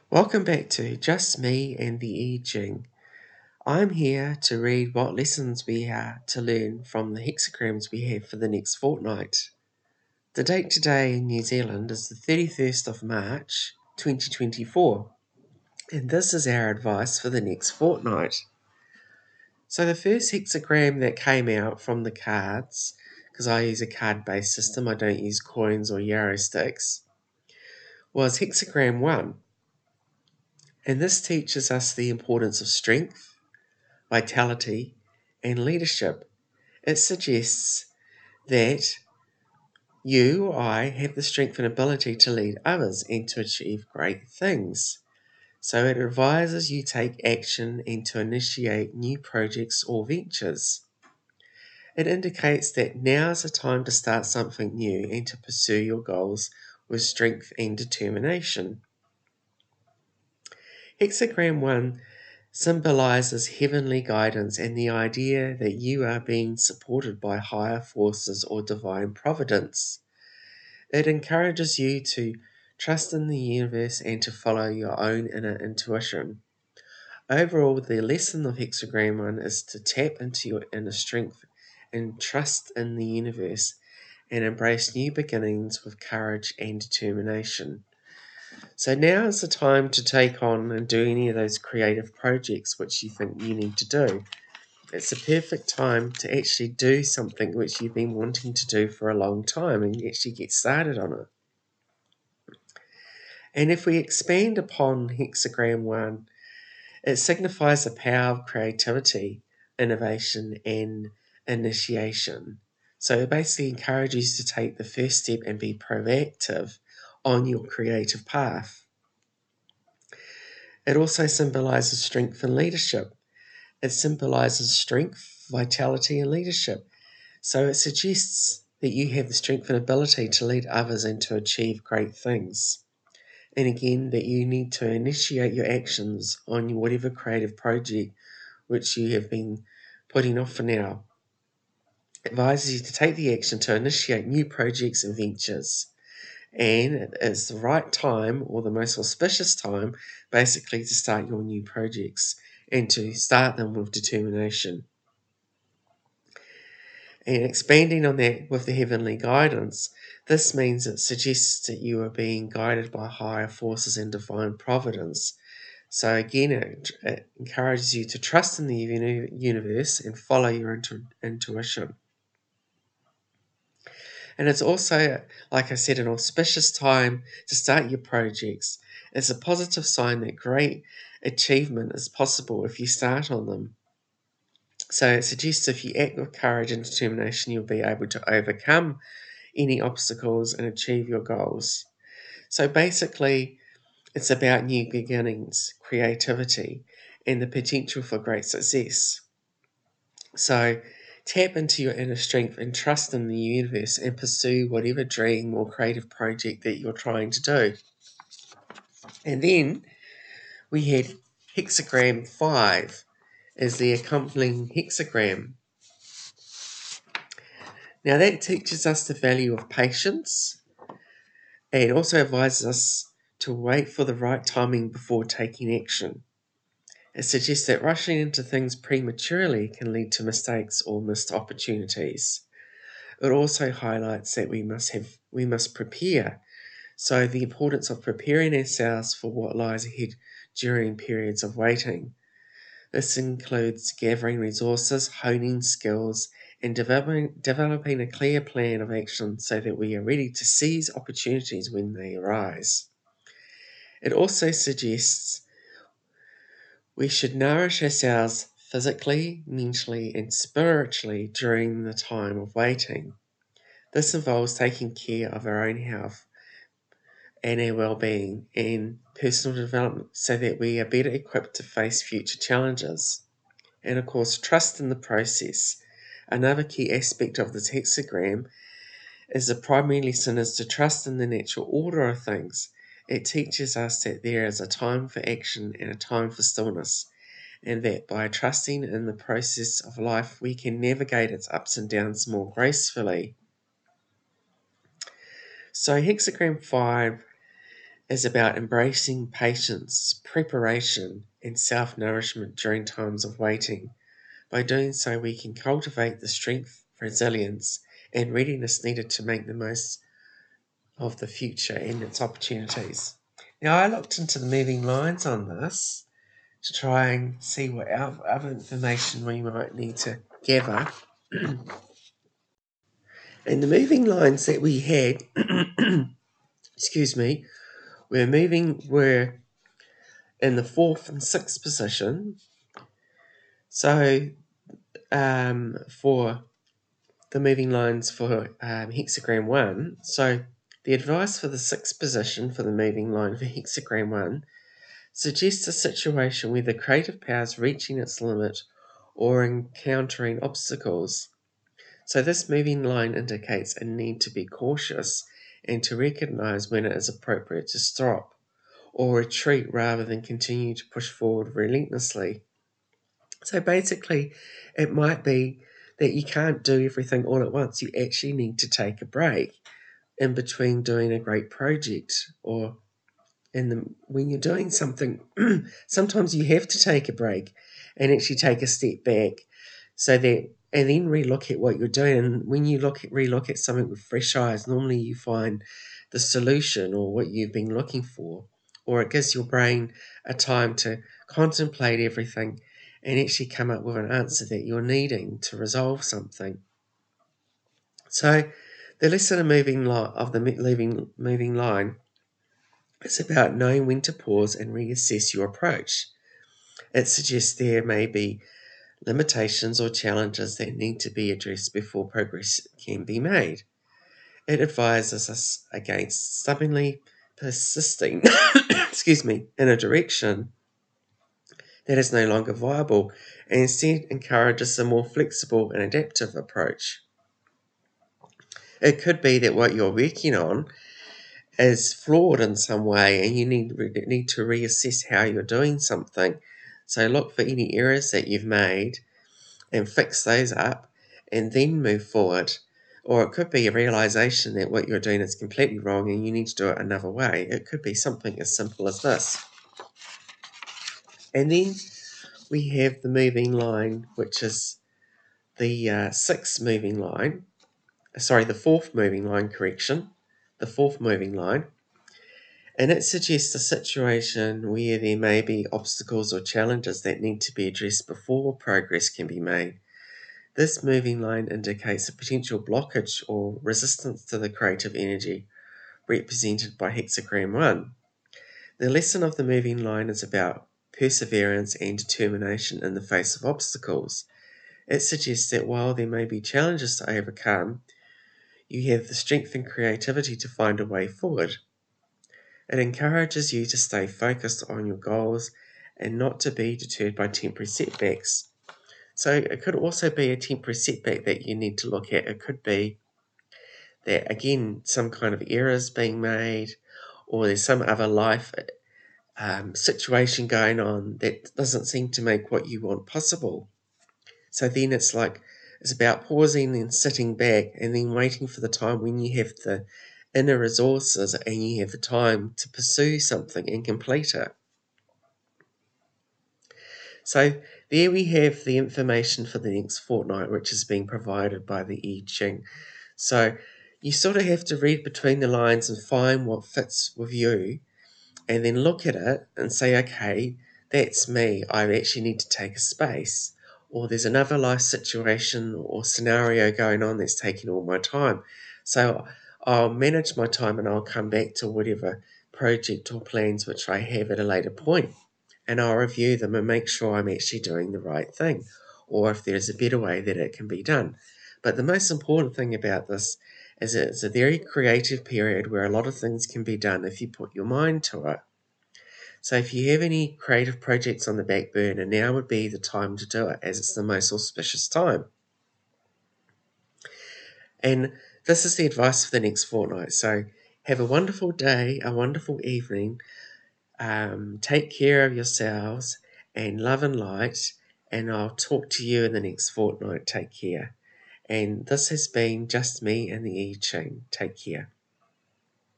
Welcome back to Just Me and the I Ching. I'm here to read what lessons we are to learn from the hexagrams we have for the next fortnight. The date today in New Zealand is the 31st of March 2024, and this is our advice for the next fortnight. So the first hexagram that came out from the cards, because I use a card-based system, I don't use coins or yarrow sticks, was hexagram 1. And this teaches us the importance of strength, vitality, and leadership. It suggests that you or I have the strength and ability to lead others and to achieve great things. So it advises you take action and to initiate new projects or ventures. It indicates that now is the time to start something new and to pursue your goals with strength and determination. Hexagram 1 symbolizes heavenly guidance and the idea that you are being supported by higher forces or divine providence. It encourages you to trust in the universe and to follow your own inner intuition. Overall, the lesson of Hexagram 1 is to tap into your inner strength and trust in the universe and embrace new beginnings with courage and determination. So now is the time to take on and do any of those creative projects which you think you need to do. It's a perfect time to actually do something which you've been wanting to do for a long time and actually get started on it. And if we expand upon Hexagram 1, it signifies the power of creativity, innovation, and initiation. So it basically encourages you to take the first step and be proactive on your creative path. It also symbolizes strength and leadership. It symbolizes strength, vitality, and leadership. So it suggests that you have the strength and ability to lead others and to achieve great things. And again, that you need to initiate your actions on whatever creative project which you have been putting off for now. It advises you to take the action to initiate new projects and ventures. And it is the right time or the most auspicious time basically to start your new projects and to start them with determination. And expanding on that with the heavenly guidance, this means it suggests that you are being guided by higher forces and divine providence. So again, it encourages you to trust in the universe and follow your intuition. And it's also, like I said, an auspicious time to start your projects. It's a positive sign that great achievement is possible if you start on them. So it suggests if you act with courage and determination, you'll be able to overcome any obstacles and achieve your goals. So basically, it's about new beginnings, creativity, and the potential for great success. So tap into your inner strength and trust in the universe and pursue whatever dream or creative project that you're trying to do. And then we had hexagram 5 as the accompanying hexagram. Now that teaches us the value of patience and also advises us to wait for the right timing before taking action. It suggests that rushing into things prematurely can lead to mistakes or missed opportunities. It also highlights that we must prepare. So the importance of preparing ourselves for what lies ahead during periods of waiting. This includes gathering resources, honing skills, and developing a clear plan of action so that we are ready to seize opportunities when they arise. It also suggests we should nourish ourselves physically, mentally, and spiritually during the time of waiting. This involves taking care of our own health and our well-being and personal development so that we are better equipped to face future challenges. And of course, trust in the process. Another key aspect of this hexagram is the primary lesson is to trust in the natural order of things. It teaches us that there is a time for action and a time for stillness, and that by trusting in the process of life, we can navigate its ups and downs more gracefully. So hexagram 5 is about embracing patience, preparation, and self nourishment during times of waiting. By doing so, we can cultivate the strength, resilience, and readiness needed to make the most of the future and its opportunities. Now, I looked into the moving lines on this to try and see what other information we might need to gather. And the moving lines that we had, excuse me, were in the 4th and 6th position. So for the moving lines for hexagram 1, so the advice for the 6th position for the moving line for hexagram 1 suggests a situation where the creative power is reaching its limit or encountering obstacles. So this moving line indicates a need to be cautious and to recognize when it is appropriate to stop or retreat rather than continue to push forward relentlessly. So basically, it might be that you can't do everything all at once. You actually need to take a break in between doing a great project, or when you're doing something, sometimes you have to take a break and actually take a step back, and then relook at what you're doing. And when you relook at something with fresh eyes, normally you find the solution or what you've been looking for, or it gives your brain a time to contemplate everything and actually come up with an answer that you're needing to resolve something. So the lesson of the moving line is about knowing when to pause and reassess your approach. It suggests there may be limitations or challenges that need to be addressed before progress can be made. It advises us against stubbornly persisting in a direction that is no longer viable, and instead encourages a more flexible and adaptive approach. It could be that what you're working on is flawed in some way and you need to reassess how you're doing something. So look for any errors that you've made and fix those up and then move forward. Or it could be a realization that what you're doing is completely wrong and you need to do it another way. It could be something as simple as this. And then we have the moving line, which is the fourth moving line, the fourth moving line. And it suggests a situation where there may be obstacles or challenges that need to be addressed before progress can be made. This moving line indicates a potential blockage or resistance to the creative energy represented by hexagram 1. The lesson of the moving line is about perseverance and determination in the face of obstacles. It suggests that while there may be challenges to overcome, you have the strength and creativity to find a way forward. It encourages you to stay focused on your goals and not to be deterred by temporary setbacks. So it could also be a temporary setback that you need to look at. It could be that, again, some kind of error is being made, or there's some other life situation going on that doesn't seem to make what you want possible. So then it's about pausing and sitting back and then waiting for the time when you have the inner resources and you have the time to pursue something and complete it. So there we have the information for the next fortnight, which is being provided by the I Ching. So you sort of have to read between the lines and find what fits with you, and then look at it and say, okay, that's me. I actually need to take a space. Or there's another life situation or scenario going on that's taking all my time. So I'll manage my time and I'll come back to whatever project or plans which I have at a later point. And I'll review them and make sure I'm actually doing the right thing, or if there's a better way that it can be done. But the most important thing about this is it's a very creative period where a lot of things can be done if you put your mind to it. So if you have any creative projects on the back burner, now would be the time to do it, as it's the most auspicious time. And this is the advice for the next fortnight. So have a wonderful day, a wonderful evening. Take care of yourselves and love and light. And I'll talk to you in the next fortnight. Take care. And this has been just me and the I Ching. Take care.